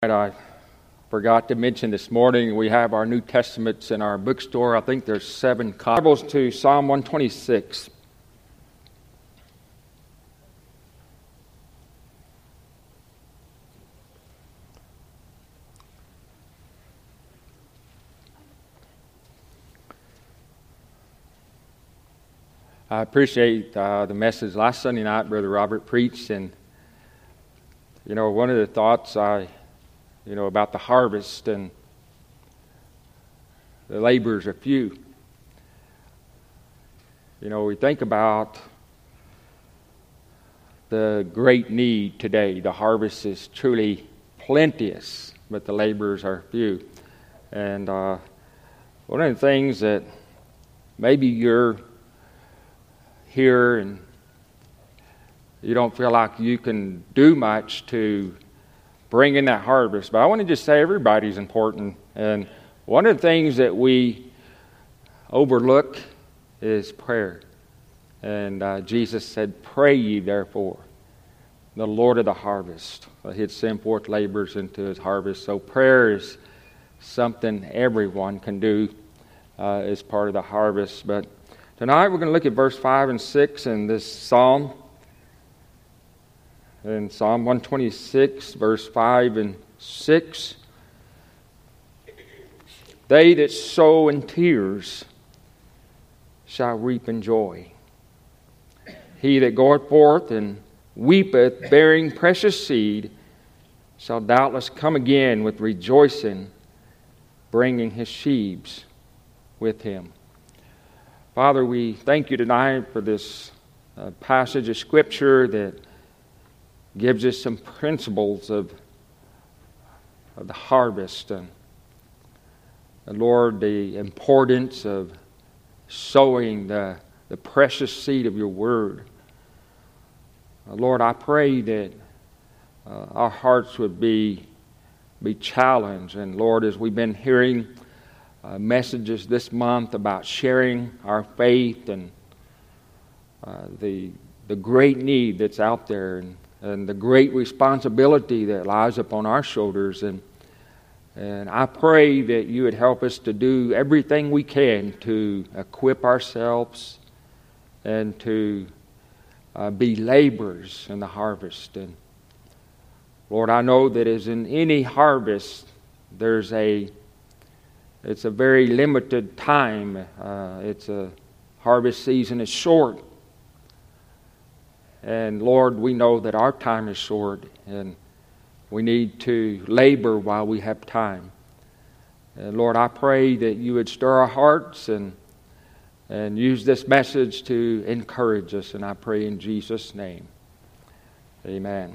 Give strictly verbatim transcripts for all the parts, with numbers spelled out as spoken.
I forgot to mention this morning, we have our New Testaments in our bookstore. I think there's seven copies to Psalm one twenty-six. I appreciate uh, the message last Sunday night Brother Robert preached, and you know, one of the thoughts I You know, about the harvest and the laborers are few. You know, we think about the great need today. The harvest is truly plenteous, but the laborers are few. And uh, one of the things that maybe you're here and you don't feel like you can do much to bring in that harvest. But I want to just say everybody's important. And one of the things that we overlook is prayer. And uh, Jesus said, "Pray ye therefore, the Lord of the harvest, uh, he'd send forth laborers into his harvest." So prayer is something everyone can do uh, as part of the harvest. But tonight we're going to look at verse five and six in this psalm. In Psalm one twenty-six, verse five and six, "They that sow in tears shall reap in joy. He that goeth forth and weepeth, bearing precious seed, shall doubtless come again with rejoicing, bringing his sheaves with him." Father, we thank you tonight for this uh, passage of Scripture that gives us some principles of, of the harvest and, and Lord, the importance of sowing the, the precious seed of your word. Uh, Lord, I pray that uh, our hearts would be be challenged. And Lord, as we've been hearing uh, messages this month about sharing our faith and uh, the the great need that's out there, and and the great responsibility that lies upon our shoulders. And and I pray that you would help us to do everything we can to equip ourselves and to uh, be laborers in the harvest. And Lord, I know that as in any harvest, there's a, it's a very limited time. Uh, it's a harvest season is short. And Lord, we know that our time is short, and we need to labor while we have time. And Lord, I pray that you would stir our hearts and and use this message to encourage us. And I pray in Jesus' name. Amen.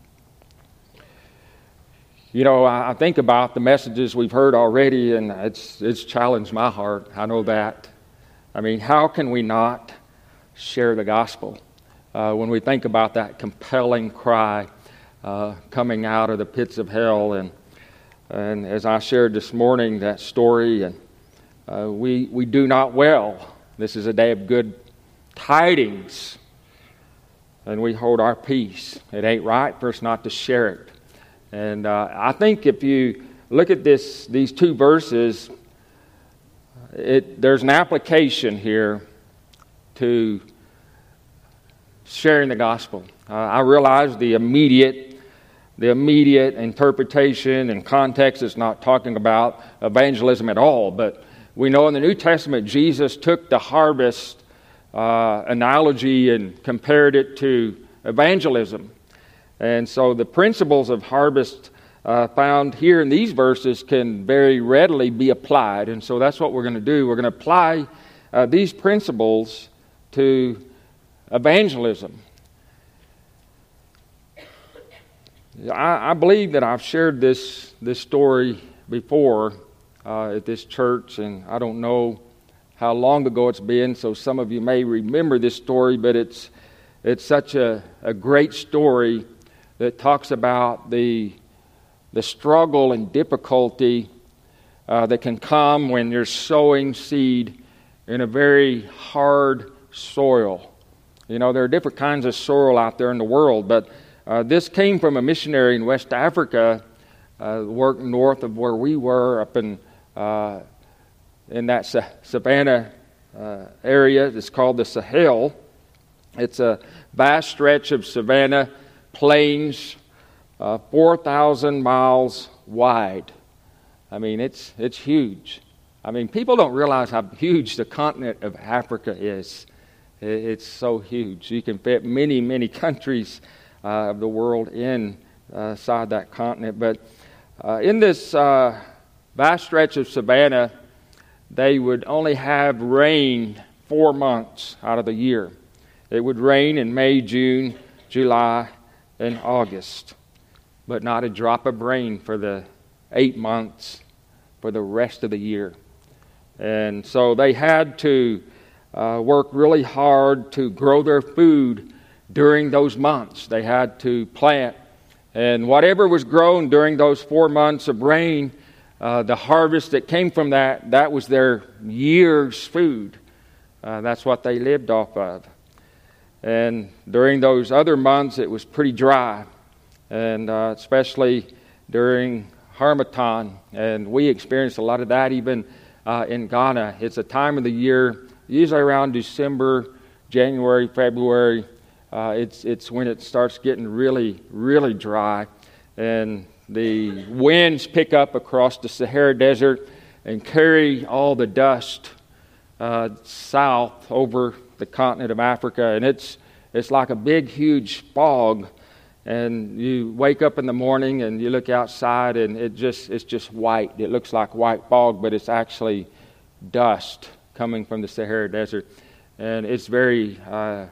You know, I, I think about the messages we've heard already, and it's it's challenged my heart. I know that. I mean, how can we not share the gospel? Uh, when we think about that compelling cry uh, coming out of the pits of hell, and and as I shared this morning, that story, and uh, we we do not well. This is a day of good tidings, and we hold our peace. It ain't right for us not to share it. And uh, I think if you look at this, these two verses, it there's an application here to sharing the gospel. Uh, I realize the immediate, the immediate interpretation and context is not talking about evangelism at all, but we know in the New Testament Jesus took the harvest uh, analogy and compared it to evangelism. And so the principles of harvest uh, found here in these verses can very readily be applied. And so that's what we're going to do. We're going to apply uh, these principles to evangelism. I, I believe that I've shared this this story before uh, at this church, and I don't know how long ago it's been, so some of you may remember this story, but it's it's such a, a great story that talks about the the struggle and difficulty uh, that can come when you're sowing seed in a very hard soil. You know, there are different kinds of soil out there in the world, but uh, this came from a missionary in West Africa uh, work north of where we were, up in uh, in that Sa- Savannah uh, area. It's called the Sahel. It's a vast stretch of savanna plains, uh, four thousand miles wide. I mean, it's it's huge. I mean, people don't realize how huge the continent of Africa is. It's so huge. You can fit many, many countries uh, of the world inside uh, that continent. But uh, in this uh, vast stretch of savanna, they would only have rain four months out of the year. It would rain in May, June, July, and August, but not a drop of rain for the eight months for the rest of the year. And so they had to uh, work really hard to grow their food during those months. They had to plant, and whatever was grown during those four months of rain, uh, the harvest that came from that, that was their year's food. Uh, that's what they lived off of. And during those other months, it was pretty dry, and uh, especially during Harmattan, and we experienced a lot of that even uh, in Ghana. It's a time of the year, usually around December, January, February. Uh, it's it's when it starts getting really, really dry, and the winds pick up across the Sahara Desert and carry all the dust uh, south over the continent of Africa, and it's it's like a big, huge fog. And you wake up in the morning and you look outside, and it just it's just white. It looks like white fog, but it's actually dust coming from the Sahara Desert, and it's very uh,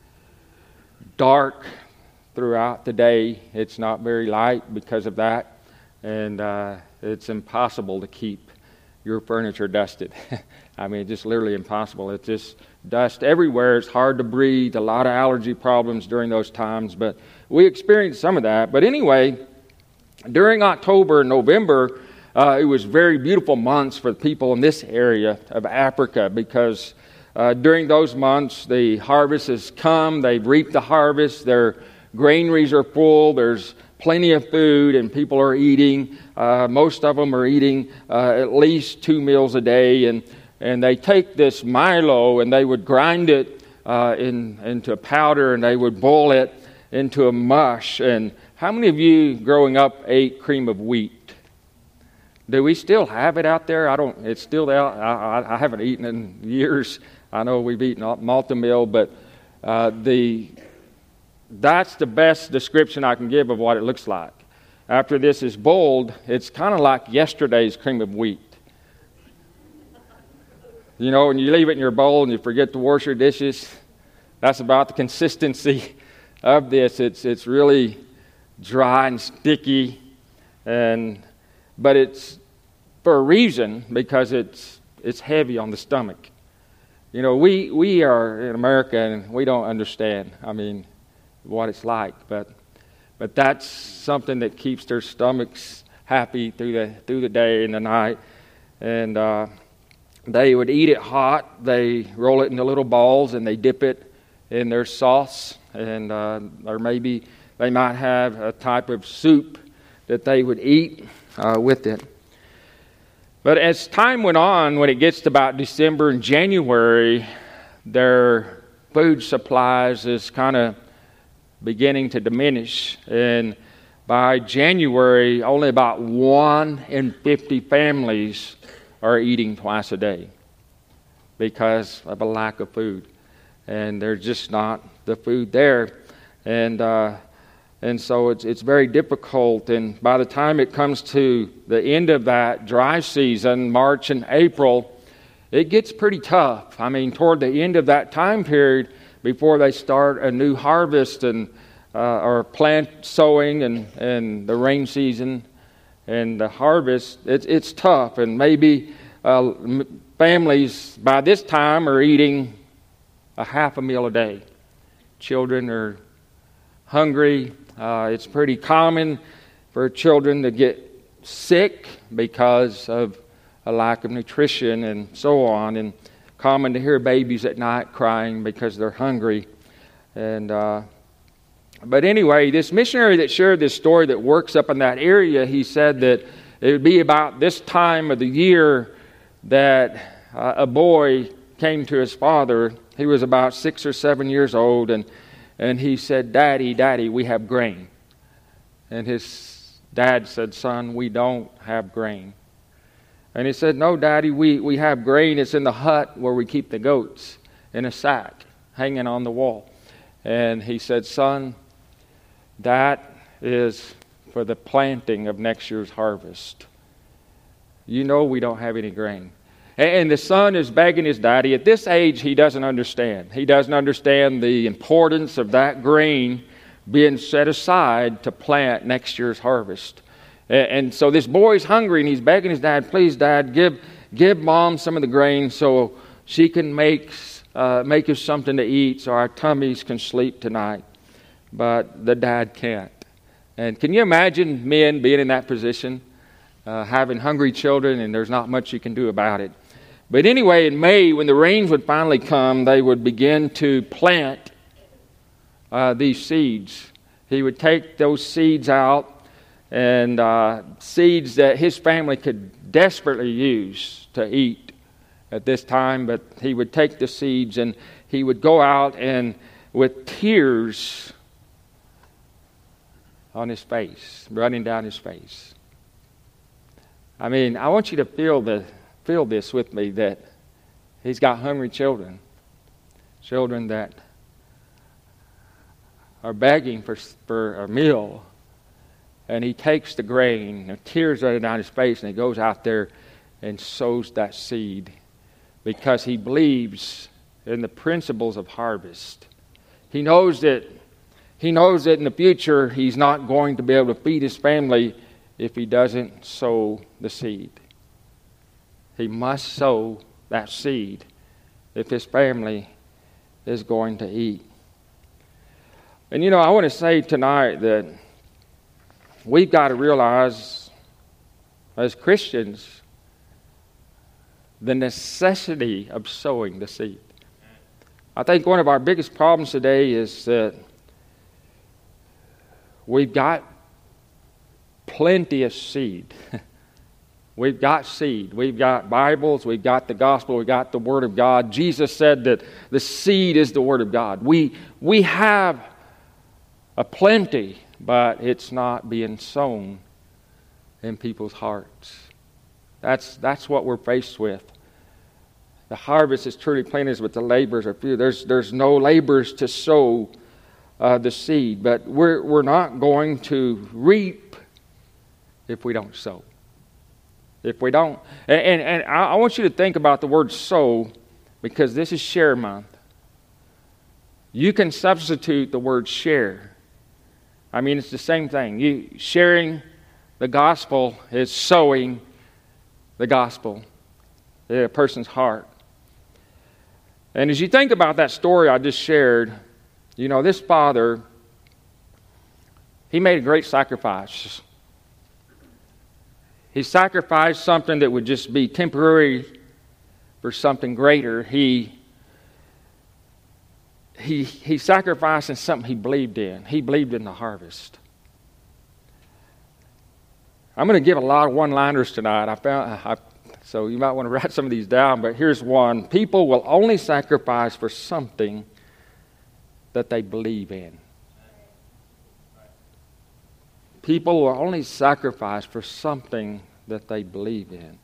dark throughout the day. It's not very light because of that, and uh, it's impossible to keep your furniture dusted. I mean, it's just literally impossible. It's just dust everywhere. It's hard to breathe. A lot of allergy problems during those times, but we experienced some of that. But anyway, during October and November, uh, it was very beautiful months for the people in this area of Africa, because uh, during those months, the harvest has come. They've reaped the harvest. Their granaries are full. There's plenty of food, and people are eating. Uh, most of them are eating uh, at least two meals a day, and and they take this Milo and they would grind it uh, in into powder, and they would boil it into a mush. And how many of you growing up ate cream of wheat? Do we still have it out there? I don't. It's still out. I, I, I haven't eaten in years. I know we've eaten malta meal, but uh, the that's the best description I can give of what it looks like. After this is boiled, it's kind of like yesterday's cream of wheat. You know, when you leave it in your bowl and you forget to wash your dishes, that's about the consistency of this. It's it's really dry and sticky, and but it's for a reason, because it's it's heavy on the stomach. You know, we we are in America and we don't understand, I mean, what it's like, but but that's something that keeps their stomachs happy through the through the day and the night. And uh, they would eat it hot. They roll it into little balls and they dip it in their sauce, and uh, or maybe they might have a type of soup that they would eat uh, with it. But as time went on, when it gets to about December and January, their food supplies is kind of beginning to diminish. And by January, only about one in fifty families are eating twice a day because of a lack of food. And there's just not the food there. And uh, and so it's it's very difficult. And by the time it comes to the end of that dry season, March and April, it gets pretty tough. I mean, toward the end of that time period, before they start a new harvest and uh, or plant sowing and, and the rain season and the harvest, it's it's tough. And maybe uh, families by this time are eating a half a meal a day. Children are hungry. Uh, it's pretty common for children to get sick because of a lack of nutrition and so on. And common to hear babies at night crying because they're hungry. And uh, But anyway, this missionary that shared this story that works up in that area, he said that it would be about this time of the year that uh, a boy came to his father. He was about six or seven years old, and, and he said, "Daddy, Daddy, we have grain." And his dad said, "Son, we don't have grain." And he said, "No, Daddy, we, we have grain. It's in the hut where we keep the goats, in a sack, hanging on the wall." And he said, "Son, that is for the planting of next year's harvest. You know we don't have any grain." And the son is begging his daddy. At this age, he doesn't understand. He doesn't understand the importance of that grain being set aside to plant next year's harvest. And so this boy's hungry, and he's begging his dad, "Please, Dad, give give Mom some of the grain so she can make, uh, make us something to eat so our tummies can sleep tonight." But the dad can't. And can you imagine men being in that position, uh, having hungry children, and there's not much you can do about it? But anyway, in May, when the rains would finally come, they would begin to plant uh, these seeds. He would take those seeds out, and uh, seeds that his family could desperately use to eat at this time, but he would take the seeds and he would go out and with tears on his face, running down his face. I mean, I want you to feel the feel this with me, that he's got hungry children, children that are begging for for a meal, and he takes the grain, and tears running down his face, and he goes out there and sows that seed because he believes in the principles of harvest. He knows that He knows that in the future he's not going to be able to feed his family if he doesn't sow the seed. He must sow that seed if his family is going to eat. And you know, I want to say tonight that we've got to realize as Christians the necessity of sowing the seed. I think one of our biggest problems today is that we've got plenty of seed. We've got seed. We've got Bibles. We've got the gospel. We've got the Word of God. Jesus said that the seed is the Word of God. We, we have a plenty, but it's not being sown in people's hearts. That's, that's what we're faced with. The harvest is truly plenteous, but the laborers are few. There's, there's no laborers to sow Uh, the seed, but we're we're not going to reap if we don't sow. If we don't, and and, and I, I want you to think about the word sow, because this is share month. You can substitute the word share. I mean, it's the same thing. You sharing the gospel is sowing the gospel in a person's heart. And as you think about that story I just shared, you know, this father, he made a great sacrifice. He sacrificed something that would just be temporary for something greater. He, he, he sacrificed in something he believed in. He believed in the harvest. I'm going to give a lot of one-liners tonight. I found, I, so you might want to write some of these down, but here's one. People will only sacrifice for something that they believe in. People will only sacrifice for something that they believe in.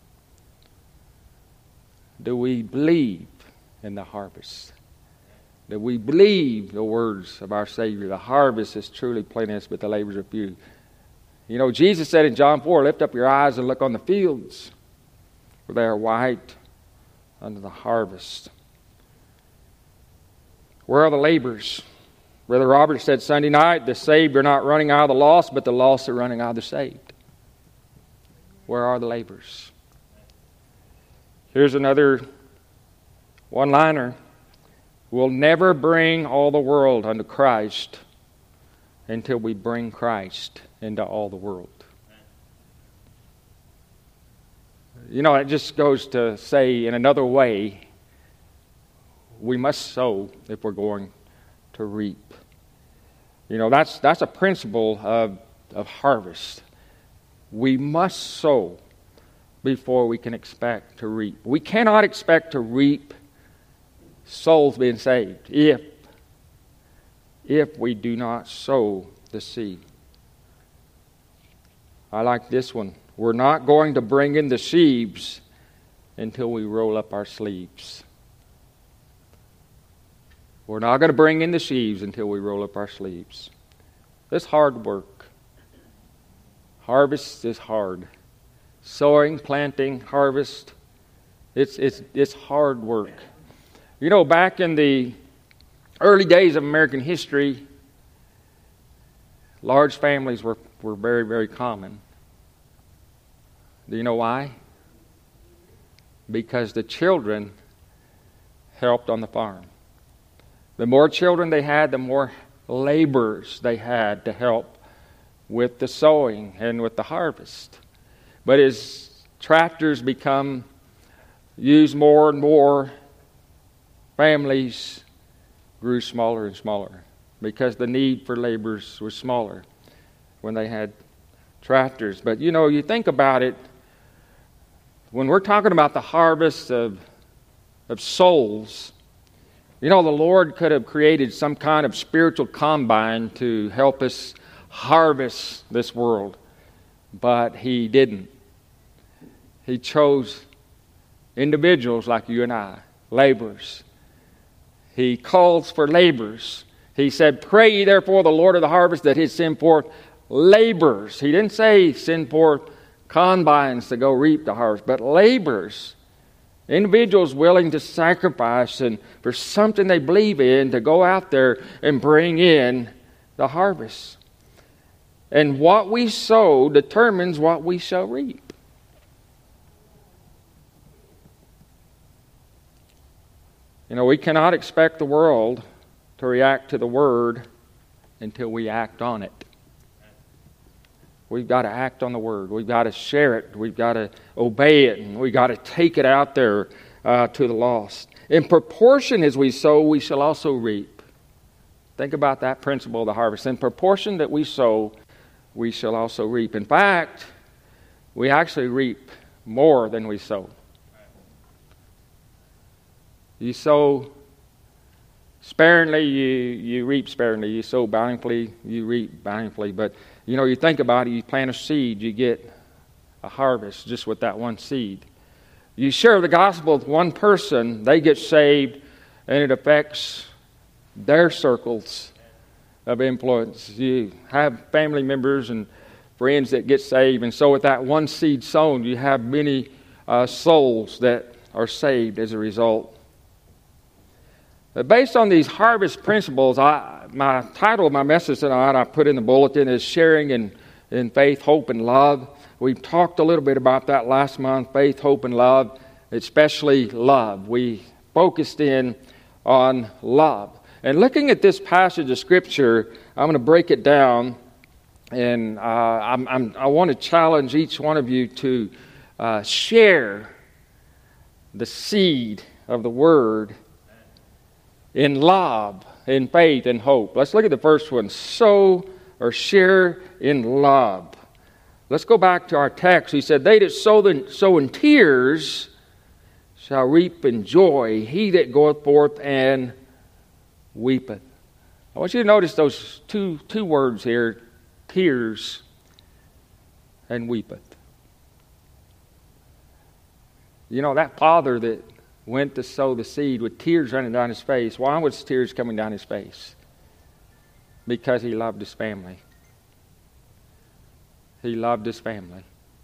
Do we believe in the harvest? Do we believe the words of our Savior? The harvest is truly plenteous, but the laborers are few. You know, Jesus said in John four, "Lift up your eyes and look on the fields, for they are white unto the harvest." Where are the laborers? Brother Robert said Sunday night, the saved are not running out of the lost, but the lost are running out of the saved. Where are the laborers? Here's another one-liner. We'll never bring all the world unto Christ until we bring Christ into all the world. You know, it just goes to say in another way, we must sow if we're going to reap. You know, that's that's a principle of, of harvest. We must sow before we can expect to reap. We cannot expect to reap souls being saved if, if we do not sow the seed. I like this one. We're not going to bring in the sheaves until we roll up our sleeves. We're not going to bring in the sheaves until we roll up our sleeves. It's hard work. Harvest is hard. Sowing, planting, harvest, it's it's it's hard work. You know, back in the early days of American history, large families were, were very, very common. Do you know why? Because the children helped on the farm. The more children they had, the more laborers they had to help with the sowing and with the harvest. But as tractors become used more and more, families grew smaller and smaller because the need for laborers was smaller when they had tractors. But you know, you think about it, when we're talking about the harvest of, of souls, you know, the Lord could have created some kind of spiritual combine to help us harvest this world, but He didn't. He chose individuals like you and I, laborers. He calls for laborers. He said, "Pray ye therefore the Lord of the harvest that He send forth laborers." He didn't say send forth combines to go reap the harvest, but laborers. Individuals willing to sacrifice and for something they believe in to go out there and bring in the harvest. And what we sow determines what we shall reap. You know, we cannot expect the world to react to the Word until we act on it. We've got to act on the Word. We've got to share it. We've got to obey it. And we've got to take it out there uh, to the lost. In proportion as we sow, we shall also reap. Think about that principle of the harvest. In proportion that we sow, we shall also reap. In fact, we actually reap more than we sow. You sow sparingly, you, you reap sparingly. You sow bountifully, you reap bountifully. But, you know, you think about it, you plant a seed, you get a harvest just with that one seed. You share the gospel with one person, they get saved, and it affects their circles of influence. You have family members and friends that get saved, and so with that one seed sown, you have many uh, souls that are saved as a result. But based on these harvest principles, I, my title of my message tonight I put in the bulletin is Sharing in, in Faith, Hope, and Love. We talked a little bit about that last month, faith, hope, and love, especially love. We focused in on love. And looking at this passage of Scripture, I'm going to break it down, and uh, I'm, I'm, I want to challenge each one of you to uh, share the seed of the Word in love, in faith, and hope. Let's look at the first one. Sow or share in love. Let's go back to our text. He said, "They that sow, the, sow in tears shall reap in joy. He that goeth forth and weepeth." I want you to notice those two, two words here, tears and weepeth. You know, that father that went to sow the seed with tears running down his face. Why was tears coming down his face? Because he loved his family. He loved his family.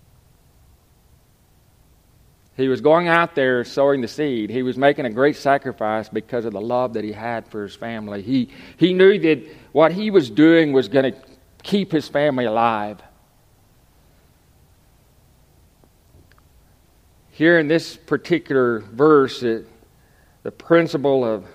He was going out there sowing the seed. He was making a great sacrifice because of the love that he had for his family. He, he knew that what he was doing was going to keep his family alive. Here in this particular verse, it, the principle of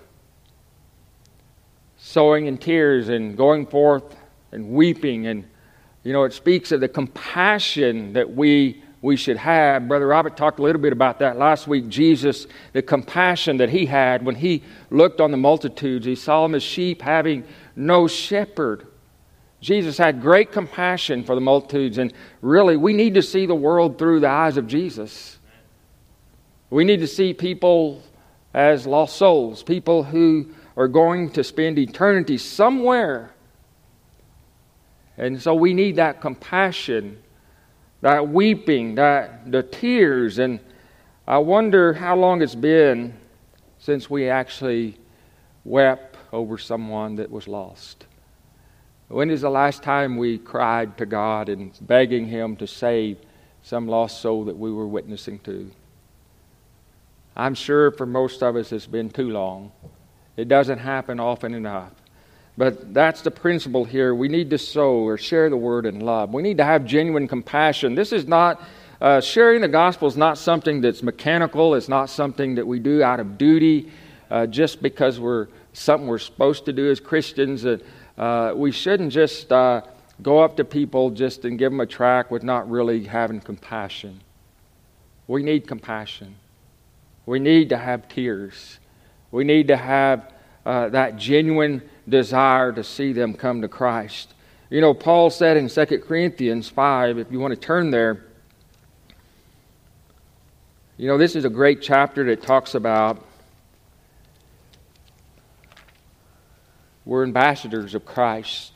sowing in tears and going forth and weeping, and you know, it speaks of the compassion that we we should have. Brother Robert talked a little bit about that last week. Jesus, the compassion that he had when he looked on the multitudes, he saw them as sheep having no shepherd. Jesus had great compassion for the multitudes, and really, we need to see the world through the eyes of Jesus. We need to see people as lost souls, people who are going to spend eternity somewhere. And so we need that compassion, that weeping, that the tears. And I wonder how long it's been since we actually wept over someone that was lost. When is the last time we cried to God and begging Him to save some lost soul that we were witnessing to? I'm sure for most of us it's been too long. It doesn't happen often enough. But that's the principle here. We need to sow or share the word in love. We need to have genuine compassion. This is not, uh, sharing the gospel is not something that's mechanical. It's not something that we do out of duty uh, just because we're something we're supposed to do as Christians. Uh, uh, we shouldn't just uh, go up to people just and give them a tract with not really having compassion. We need compassion. We need to have tears. We need to have uh, that genuine desire to see them come to Christ. You know, Paul said in Second Corinthians five, if you want to turn there, you know, this is a great chapter that talks about we're ambassadors of Christ.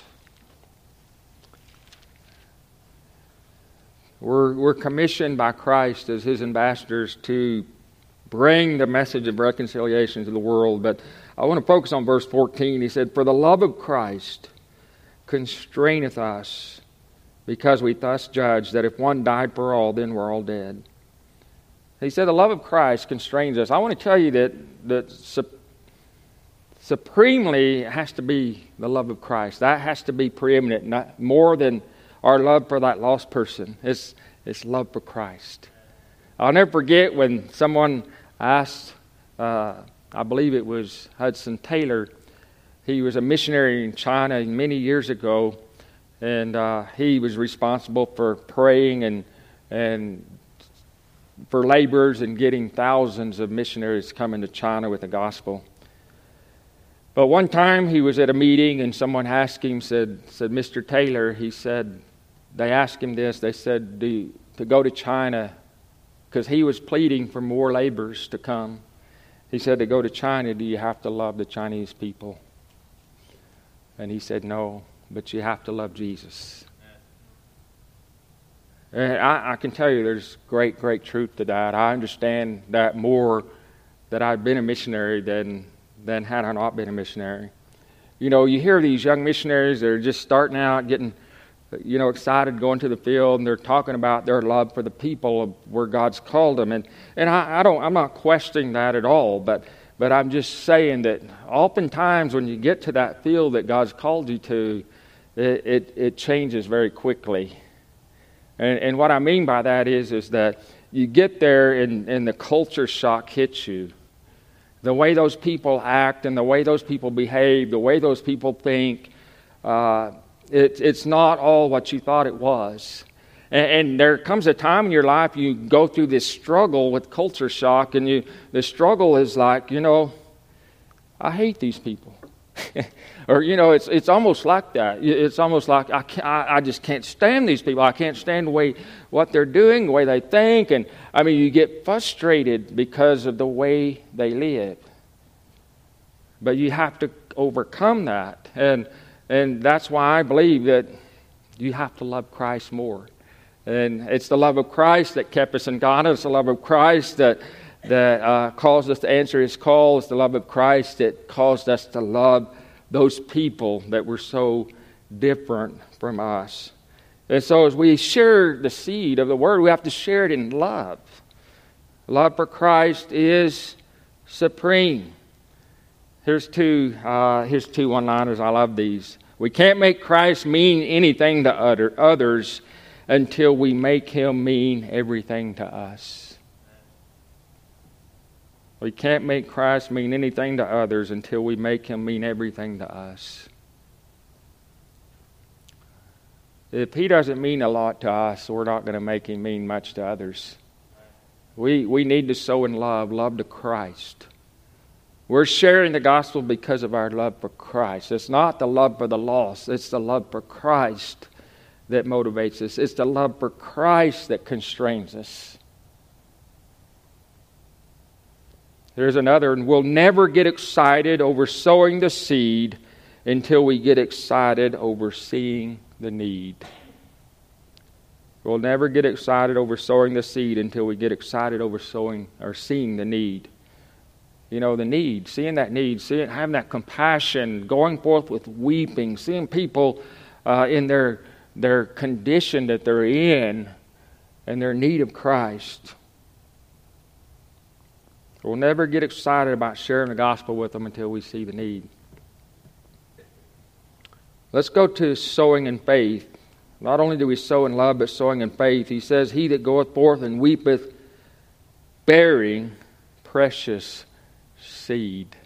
We're, we're commissioned by Christ as His ambassadors to bring the message of reconciliation to the world. But I want to focus on verse fourteen. He said, "For the love of Christ constraineth us, because we thus judge that if one died for all, then we're all dead." He said the love of Christ constrains us. I want to tell you that, that su- supremely it has to be the love of Christ. That has to be preeminent, not more than our love for that lost person. It's, it's love for Christ. I'll never forget when someone asked, uh, I believe it was Hudson Taylor. He was a missionary in China many years ago, and uh, he was responsible for praying and and for laborers and getting thousands of missionaries coming to China with the gospel. But one time he was at a meeting and someone asked him, said, said Mister Taylor, he said, they asked him this, they said, do you, to go to China, because he was pleading for more laborers to come. He said, to go to China, do you have to love the Chinese people? And he said, no, but you have to love Jesus. And I, I can tell you there's great, great truth to that. I understand that more that I've been a missionary than, than had I not been a missionary. You know, you hear these young missionaries that are just starting out, getting, you know, excited, going to the field, and they're talking about their love for the people of where God's called them. And and I, I don't, I'm not questioning that at all, but but I'm just saying that oftentimes when you get to that field that God's called you to, it it, it changes very quickly. And, and what I mean by that is, is that you get there and, and the culture shock hits you. The way those people act and the way those people behave, the way those people think, uh, it, it's not all what you thought it was. And, and there comes a time in your life you go through this struggle with culture shock, and you the struggle is like, you know, I hate these people. Or, you know, it's it's almost like that. It's almost like I, can't, I I just can't stand these people. I can't stand the way what they're doing, the way they think. And, I mean, you get frustrated because of the way they live. But you have to overcome that. And and that's why I believe that you have to love Christ more. And it's the love of Christ that kept us in God. It's the love of Christ that, that uh, caused us to answer His call. It's the love of Christ that caused us to love those people that were so different from us. And so as we share the seed of the Word, we have to share it in love. Love for Christ is supreme. Here's two, uh, here's two one-liners. I love these. We can't make Christ mean anything to other, others until we make Him mean everything to us. We can't make Christ mean anything to others until we make Him mean everything to us. If He doesn't mean a lot to us, we're not going to make Him mean much to others. We we need to sow in love, love to Christ. We're sharing the gospel because of our love for Christ. It's not the love for the lost. It's the love for Christ that motivates us. It's the love for Christ that constrains us. There's another, and we'll never get excited over sowing the seed until we get excited over seeing the need. We'll never get excited over sowing the seed until we get excited over sowing or seeing the need. You know, the need, seeing that need, seeing, having that compassion, going forth with weeping, seeing people uh, in their their condition that they're in and their need of Christ. We'll never get excited about sharing the gospel with them until we see the need. Let's go to sowing in faith. Not only do we sow in love, but sowing in faith. He says, he that goeth forth and weepeth, bearing precious seed.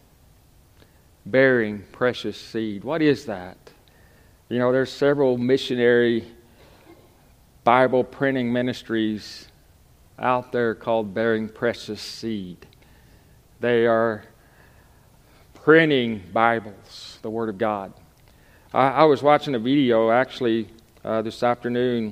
Bearing precious seed. What is that? You know, there's several missionary Bible printing ministries out there called Bearing Precious Seed. They are printing Bibles, the Word of God. I, I was watching a video actually uh, this afternoon.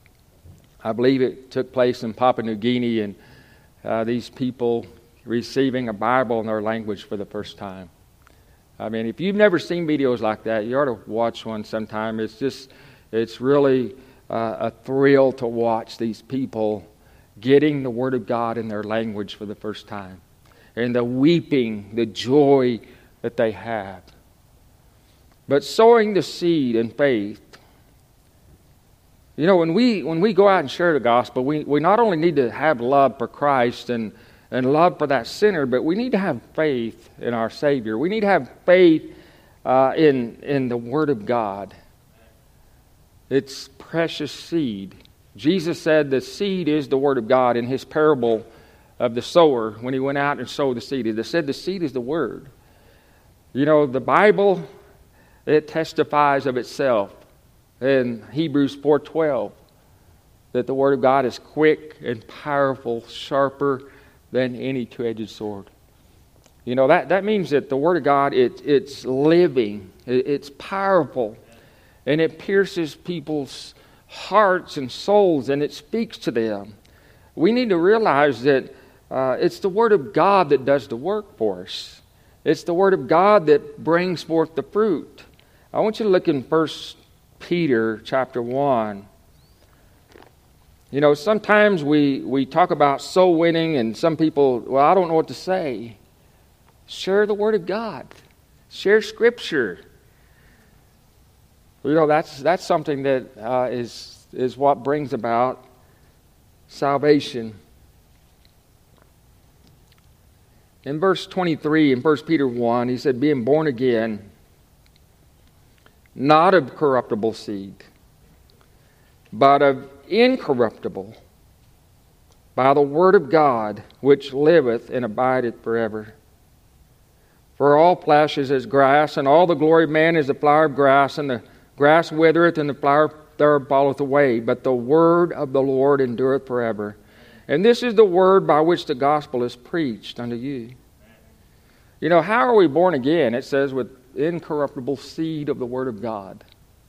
I believe it took place in Papua New Guinea, and uh, these people receiving a Bible in their language for the first time. I mean, if you've never seen videos like that, you ought to watch one sometime. It's just, it's really uh, a thrill to watch these people getting the Word of God in their language for the first time. And the weeping, the joy that they have. But sowing the seed in faith. You know, when we when we go out and share the gospel, we, we not only need to have love for Christ and and love for that sinner, but we need to have faith in our Savior. We need to have faith uh, in, in the Word of God. It's precious seed. Jesus said the seed is the Word of God in His parable of the sower when He went out and sowed the seed. He said the seed is the Word. You know, the Bible, it testifies of itself in Hebrews four twelve that the Word of God is quick and powerful, sharper than any two-edged sword. You know, that, that means that the Word of God, it, it's living, it, it's powerful, and it pierces people's hearts and souls, and it speaks to them. We need to realize that uh, it's the Word of God that does the work for us. It's the Word of God that brings forth the fruit. I want you to look in First Peter chapter one. You know, sometimes we, we talk about soul winning, and some people, well, I don't know what to say. Share the Word of God. Share Scripture. You know, that's that's something that uh, is is what brings about salvation. In verse twenty-three, in First Peter one, he said, being born again, not of corruptible seed, but of incorruptible, by the Word of God, which liveth and abideth forever. For all flesh is as grass, and all the glory of man is the flower of grass, and the grass withereth, and the flower thereof falleth away. But the word of the Lord endureth forever. And this is the word by which the gospel is preached unto you. You know, how are we born again? It says, with incorruptible seed of the Word of God.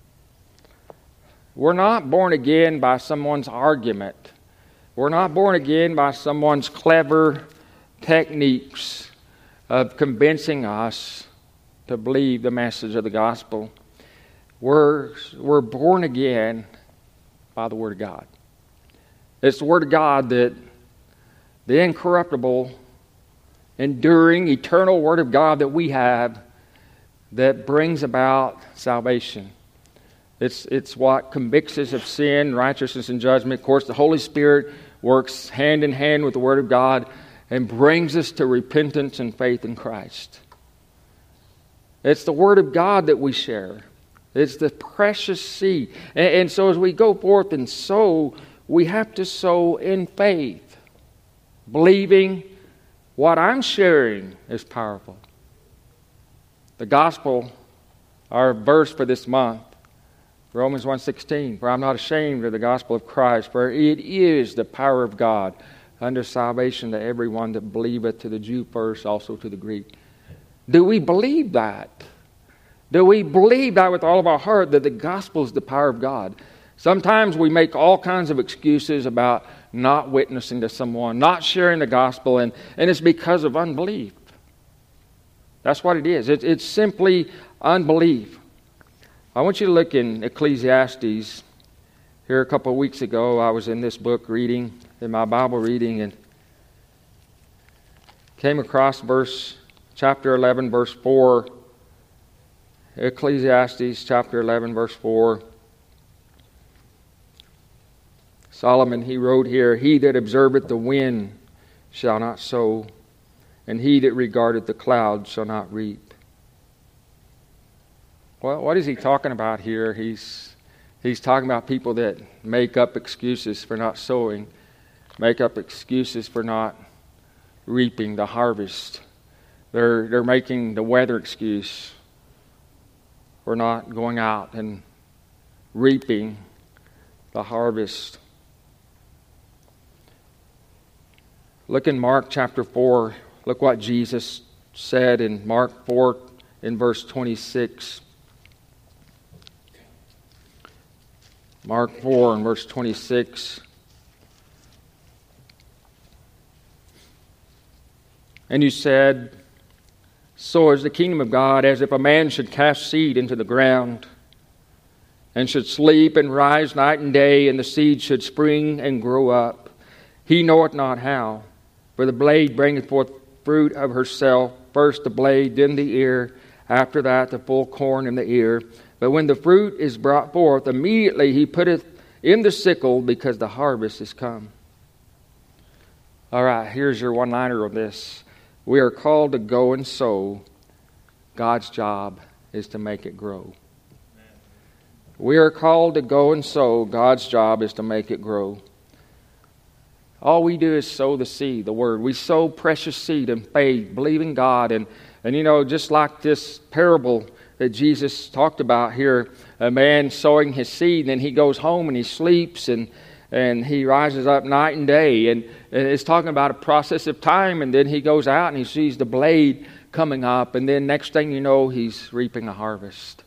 We're not born again by someone's argument. We're not born again by someone's clever techniques of convincing us to believe the message of the gospel. We're, we're born again by the Word of God. It's the Word of God that the incorruptible, enduring, eternal Word of God that we have that brings about salvation. It's, it's what convicts us of sin, righteousness, and judgment. Of course, the Holy Spirit works hand in hand with the Word of God and brings us to repentance and faith in Christ. It's the Word of God that we share. It's the precious seed. And, and so as we go forth and sow, we have to sow in faith, believing what I'm sharing is powerful. The gospel, our verse for this month, Romans one sixteen, for I'm not ashamed of the gospel of Christ, for it is the power of God unto salvation to everyone that believeth, to the Jew first, also to the Greek. Do we believe that? Do we believe that with all of our heart, that the gospel is the power of God? Sometimes we make all kinds of excuses about not witnessing to someone, not sharing the gospel, and, and it's because of unbelief. That's what it is. It, it's simply unbelief. I want you to look in Ecclesiastes. Here a couple of weeks ago, I was in this book reading, in my Bible reading, and came across verse, chapter eleven, verse four. Ecclesiastes chapter eleven, verse four. Solomon, he wrote here, "He that observeth the wind shall not sow, and he that regardeth the clouds shall not reap." Well, what is he talking about here? He's he's talking about people that make up excuses for not sowing, make up excuses for not reaping the harvest. They're they're making the weather excuse for not going out and reaping the harvest. Look in Mark chapter four. Look what Jesus said in Mark four in verse twenty-six. Mark four and verse twenty-six. "And you said, so is the kingdom of God, as if a man should cast seed into the ground, and should sleep and rise night and day, and the seed should spring and grow up. He knoweth not how. For the blade bringeth forth fruit of herself, first the blade, then the ear, after that the full corn in the ear. But when the fruit is brought forth, immediately he putteth in the sickle, because the harvest is come." All right, here's your one-liner of this. We are called to go and sow. God's job is to make it grow. We are called to go and sow. God's job is to make it grow. All we do is sow the seed, the word. We sow precious seed in faith, believing God. And, and you know, just like this parable that Jesus talked about here, a man sowing his seed, and then he goes home and he sleeps, and and he rises up night and day. And, and it's talking about a process of time, and then he goes out and he sees the blade coming up, and then next thing you know, he's reaping a harvest.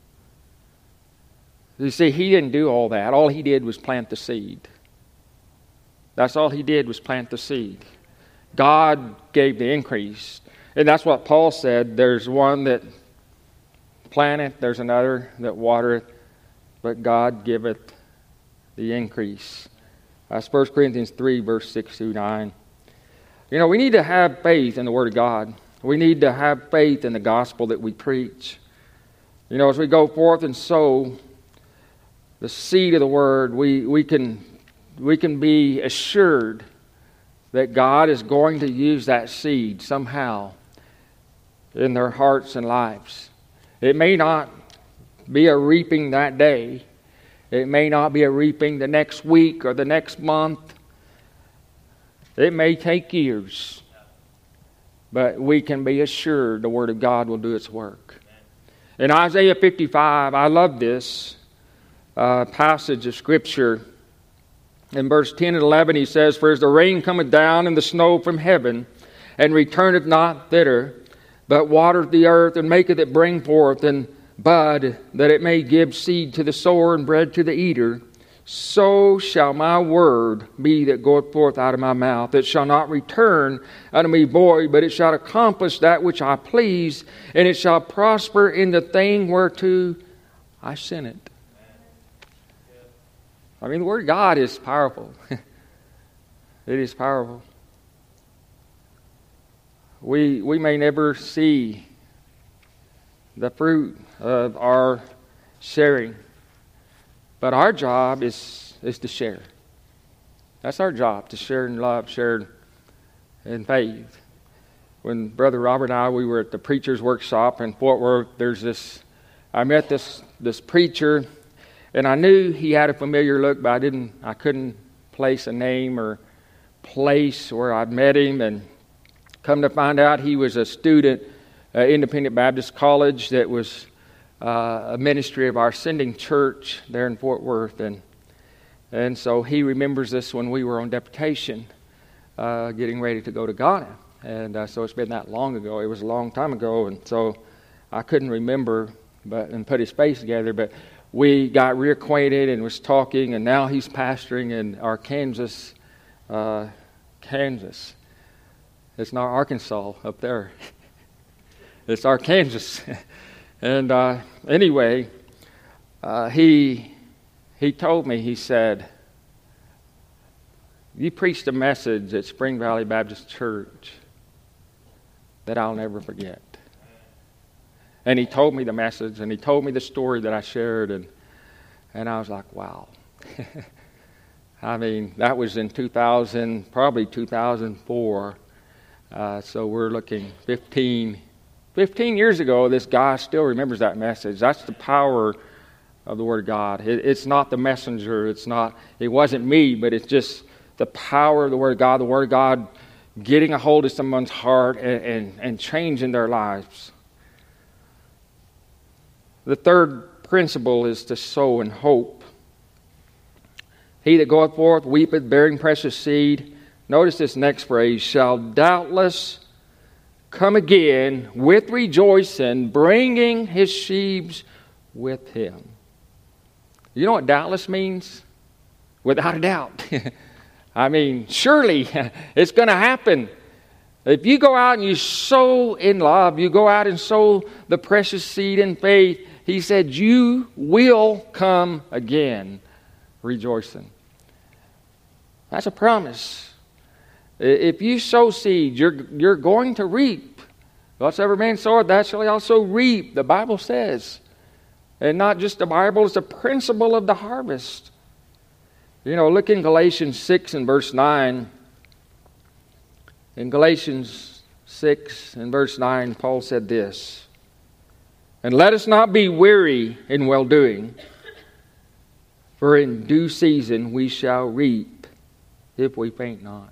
You see, he didn't do all that. All he did was plant the seed. That's all he did was plant the seed. God gave the increase. And that's what Paul said. There's one that planteth, there's another that watereth, but God giveth the increase. That's First Corinthians three, verse six through nine. You know, we need to have faith in the Word of God. We need to have faith in the gospel that we preach. You know, as we go forth and sow the seed of the Word, we, we can we can be assured that God is going to use that seed somehow in their hearts and lives. It may not be a reaping that day. It may not be a reaping the next week or the next month. It may take years. But we can be assured the Word of God will do its work. In Isaiah fifty-five, I love this uh, passage of Scripture. In verse ten and eleven, he says, "For as the rain cometh down and the snow from heaven, and returneth not thither, but watereth the earth, and maketh it bring forth and bud, that it may give seed to the sower and bread to the eater, so shall my word be that goeth forth out of my mouth. It shall not return unto me void, but it shall accomplish that which I please, and it shall prosper in the thing whereto I sent it." I mean, the Word of God is powerful. It is powerful. We we may never see the fruit of our sharing, but our job is, is to share. That's our job, to share in love, share in faith. When Brother Robert and I, we were at the preacher's workshop in Fort Worth, there's this, I met this this preacher, and I knew he had a familiar look, but I didn't, I couldn't place a name or place where I'd met him. And come to find out, he was a student at Independent Baptist College that was uh, a ministry of our sending church there in Fort Worth. And and so he remembers this when we were on deputation, uh, getting ready to go to Ghana. And uh, so it's been that long ago. It was a long time ago, and so I couldn't remember but and put his face together. But we got reacquainted and was talking, and now he's pastoring in Arkansas, uh, Kansas. It's not Arkansas up there. It's Arkansas. And uh, anyway, uh, he he told me, he said, "You preached a message at Spring Valley Baptist Church that I'll never forget." And he told me the message, and he told me the story that I shared, and and I was like, wow. I mean, that was in two thousand, probably two thousand four. Uh, so we're looking fifteen, fifteen years ago. This guy still remembers that message. That's the power of the Word of God. It, it's not the messenger. It's not. It wasn't me, but it's just the power of the Word of God. The Word of God getting a hold of someone's heart and, and, and changing their lives. The third principle is to sow in hope. He that goeth forth weepeth, bearing precious seed. Notice this next phrase, shall doubtless come again with rejoicing, bringing his sheaves with him. You know what doubtless means? Without a doubt. I mean, surely it's going to happen. If you go out and you sow in love, you go out and sow the precious seed in faith, he said, you will come again rejoicing. That's a promise. If you sow seed, you're, you're going to reap. Whatsoever man soweth, that shall he also reap, the Bible says. And not just the Bible, it's the principle of the harvest. You know, look in Galatians six and verse nine. In Galatians six and verse nine, Paul said this, and let us not be weary in well-doing, for in due season we shall reap if we faint not.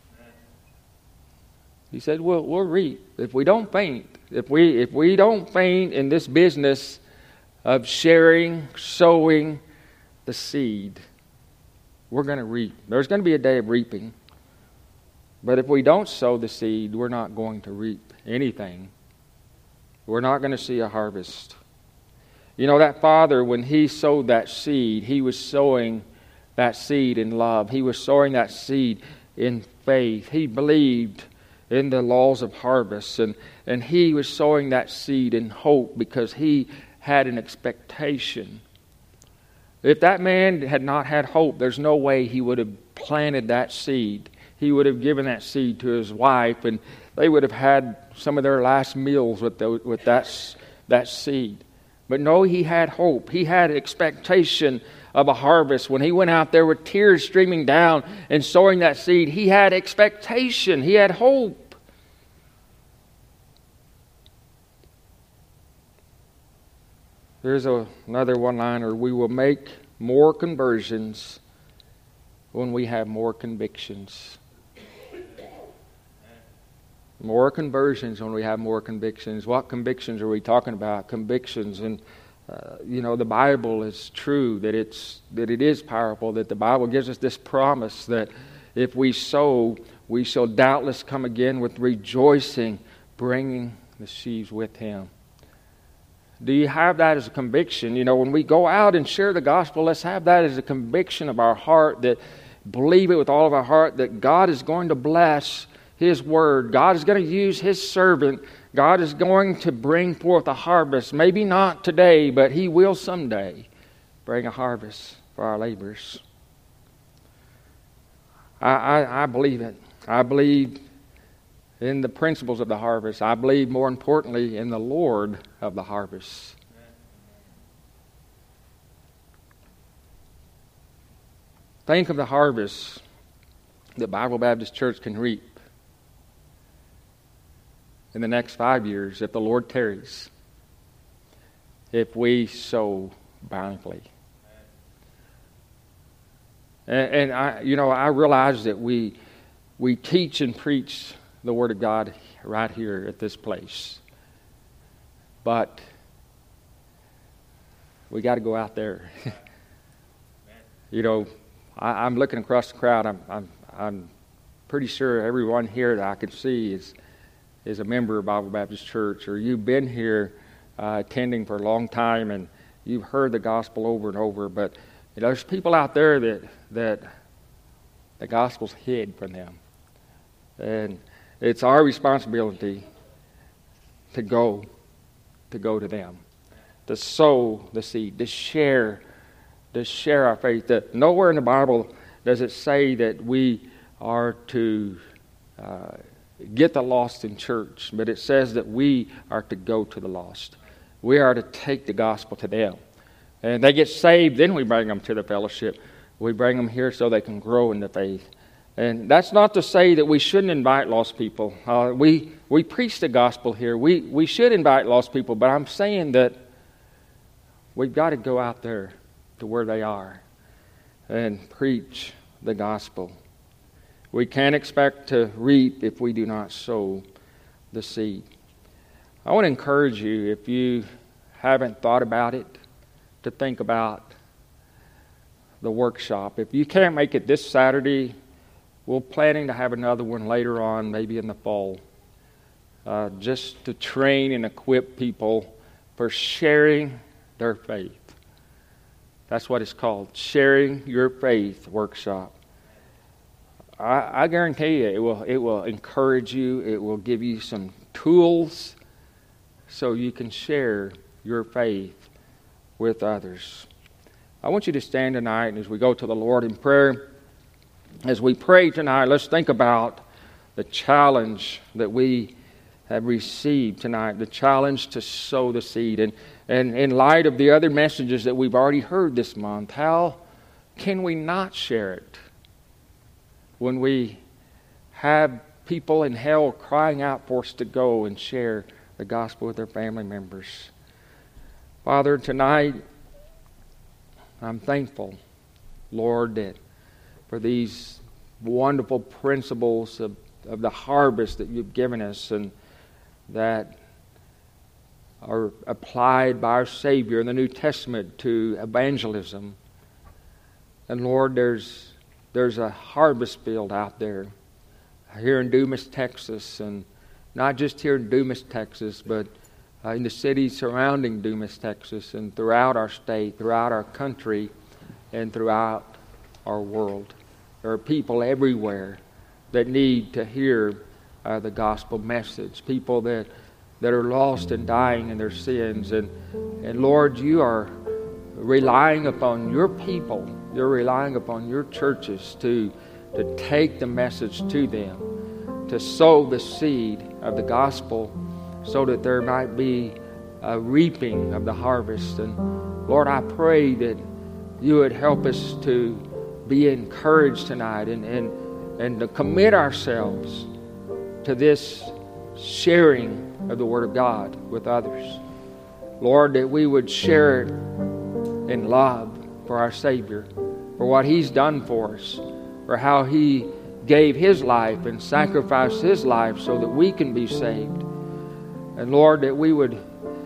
He said, well, we'll reap if we don't faint. If we, if we don't faint in this business of sharing, sowing the seed, we're going to reap. There's going to be a day of reaping. But if we don't sow the seed, we're not going to reap anything. We're not going to see a harvest. You know, that father, when he sowed that seed, he was sowing that seed in love. He was sowing that seed in faith. He believed in the laws of harvest. And, and he was sowing that seed in hope because he had an expectation. If that man had not had hope, there's no way he would have planted that seed. He would have given that seed to his wife, and they would have had some of their last meals with, the, with that, that seed. But no, he had hope. He had expectation of a harvest. When he went out there with tears streaming down and sowing that seed, he had expectation. He had hope. There's a, another one-liner. We will make more conversions when we have more convictions. More conversions when we have more convictions. What convictions are we talking about? Convictions. And, uh, you know, the Bible is true, that it's that it is powerful, that the Bible gives us this promise that if we sow, we shall doubtless come again with rejoicing, bringing the sheaves with him. Do you have that as a conviction? You know, when we go out and share the gospel, let's have that as a conviction of our heart, that believe it with all of our heart, that God is going to bless His word. God is going to use His servant. God is going to bring forth a harvest. Maybe not today, but He will someday bring a harvest for our labors. I, I, I believe it. I believe in the principles of the harvest. I believe, more importantly, in the Lord of the harvest. Think of the harvest that Bible Baptist Church can reap in the next five years if the Lord tarries, if we sow bountifully. And, and I, you know, I realize that we we teach and preach the Word of God right here at this place, but we got to go out there. You know, I, I'm looking across the crowd. I'm, I'm I'm pretty sure everyone here that I can see is is a member of Bible Baptist Church, or you've been here uh, attending for a long time and you've heard the gospel over and over, but you know, there's people out there that that the gospel's hid from them. And it's our responsibility to go, to go to them, to sow the seed, to share, to share our faith. That nowhere in the Bible does it say that we are to uh, get the lost in church, but it says that we are to go to the lost. We are to take the gospel to them. And they get saved, then we bring them to the fellowship. We bring them here so they can grow in the faith. And that's not to say that we shouldn't invite lost people. Uh, we we preach the gospel here. We, we should invite lost people, but I'm saying that we've got to go out there to where they are and preach the gospel. We can't expect to reap if we do not sow the seed. I want to encourage you, if you haven't thought about it, to think about the workshop. If you can't make it this Saturday, we're planning to have another one later on, maybe in the fall, uh, just to train and equip people for sharing their faith. That's what it's called, Sharing Your Faith Workshop. I, I guarantee you, it will it will encourage you. It will give you some tools so you can share your faith with others. I want you to stand tonight, and as we go to the Lord in prayer, as we pray tonight, let's think about the challenge that we have received tonight, the challenge to sow the seed. And, and in light of the other messages that we've already heard this month, how can we not share it when we have people in hell crying out for us to go and share the gospel with their family members? Father, tonight, I'm thankful, Lord, that for these wonderful principles of, of the harvest that you've given us and that are applied by our Savior in the New Testament to evangelism. And Lord, there's there's a harvest field out there here in Dumas, Texas, and not just here in Dumas, Texas, but uh, in the cities surrounding Dumas, Texas, and throughout our state, throughout our country, and throughout our world. There are people everywhere that need to hear uh, the gospel message, people that that are lost and dying in their sins. And, and Lord, you are relying upon your people. You're relying upon your churches to, to take the message to them, to sow the seed of the gospel so that there might be a reaping of the harvest. And Lord, I pray that you would help us to be encouraged tonight and, and, and to commit ourselves to this sharing of the Word of God with others. Lord, that we would share it in love for our Savior, for what He's done for us, for how He gave His life and sacrificed His life so that we can be saved. And Lord, that we would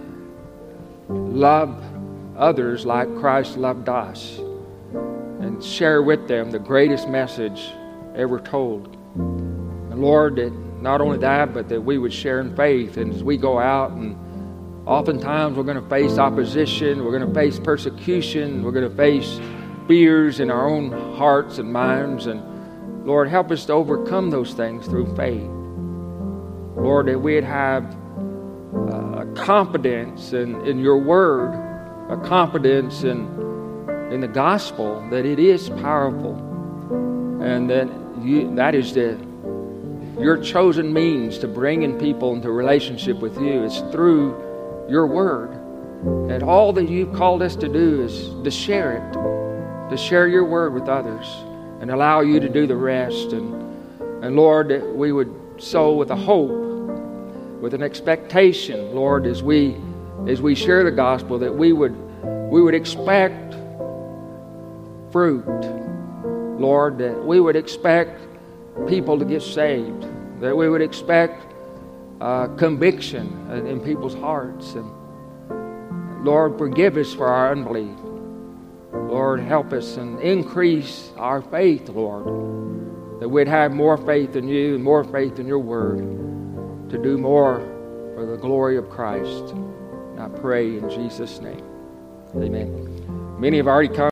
love others like Christ loved us and share with them the greatest message ever told. And Lord, that not only that, but that we would share in faith. And as we go out, and oftentimes we're going to face opposition, we're going to face persecution, we're going to face fears in our own hearts and minds. And Lord, help us to overcome those things through faith. Lord, that we'd have uh, a confidence in, in your word, a confidence in, in the gospel, that it is powerful. And that you, that is the your chosen means to bringing people into relationship with you. It's through your word. And all that you've called us to do is to share it, to share your word with others and allow you to do the rest. And, and Lord, that we would sow with a hope, with an expectation, Lord, as we as we share the gospel, that we would we would expect fruit, Lord, that we would expect people to get saved, that we would expect uh, conviction in, in people's hearts. And Lord, forgive us for our unbelief. Lord, help us and increase our faith, Lord, that we'd have more faith in you and more faith in your word. to do more for the glory of Christ. And I pray in Jesus' name. Amen. Many have already come.